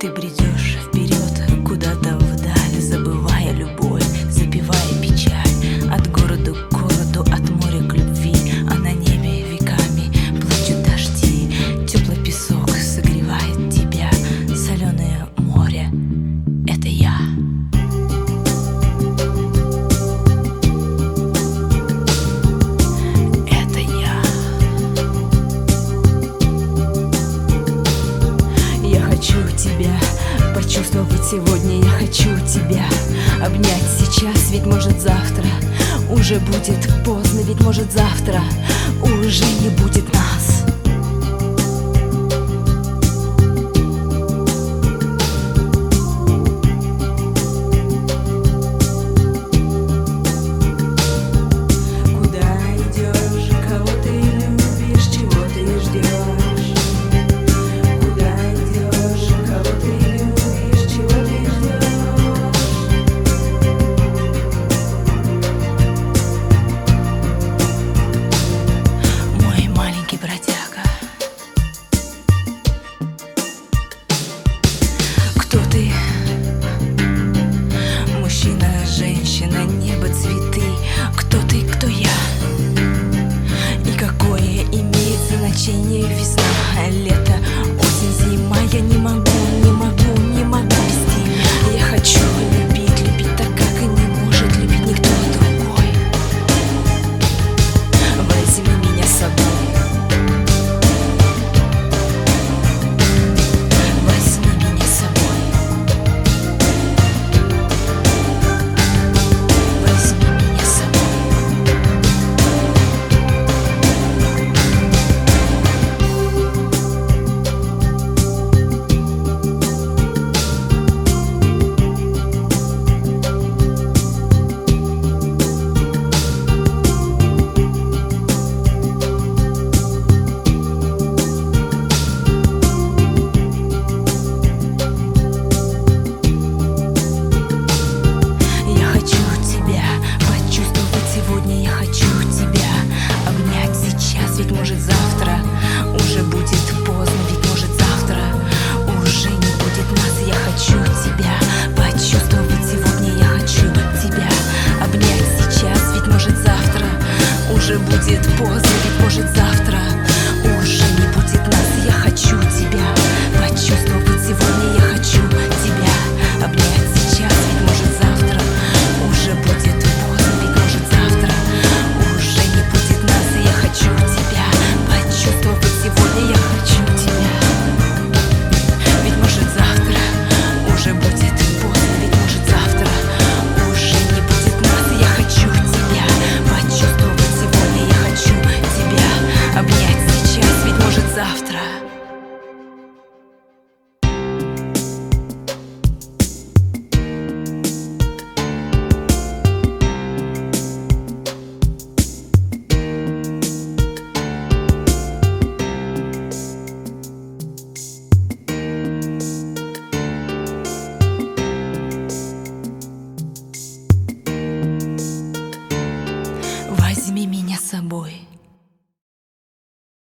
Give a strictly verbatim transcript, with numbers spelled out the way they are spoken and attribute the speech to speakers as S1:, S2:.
S1: Ты бредешь вперед, куда-то вдаль, забывая любовь, запивая печаль. От города к городу, от моря к любви, а на небе веками плачут дожди. Теплый песок согревает тебя, соленое море — это я. Это я. Я хочу тебя почувствовать сегодня, я хочу тебя обнять сейчас, ведь может завтра уже будет поздно, ведь может завтра уже не будет нас. Куда идешь, кого ты любишь, чего ты ждешь? Куда идешь, кого ты любишь, чего ты ждешь? Мой маленький бродяга, кто ты? Мужчина, женщина, небо, цветы. Кто ты, кто я? И какое имеет значение весна, лето, осень, зима? Я не могу, не могу, не могу без тебя. Я хочу любить, любить так, как и не может любить никто другой. Возьми меня с собой. Возьми меня с собой. Возьми меня с собой. Я хочу тебя почувствовать сегодня, я хочу тебя обнять сейчас, ведь может завтра уже будет поздно, ведь может завтра уже не будет нас. Я хочу тебя почувствовать сегодня, я хочу тебя обнять сейчас, ведь может завтра уже будет поздно, ведь может завтра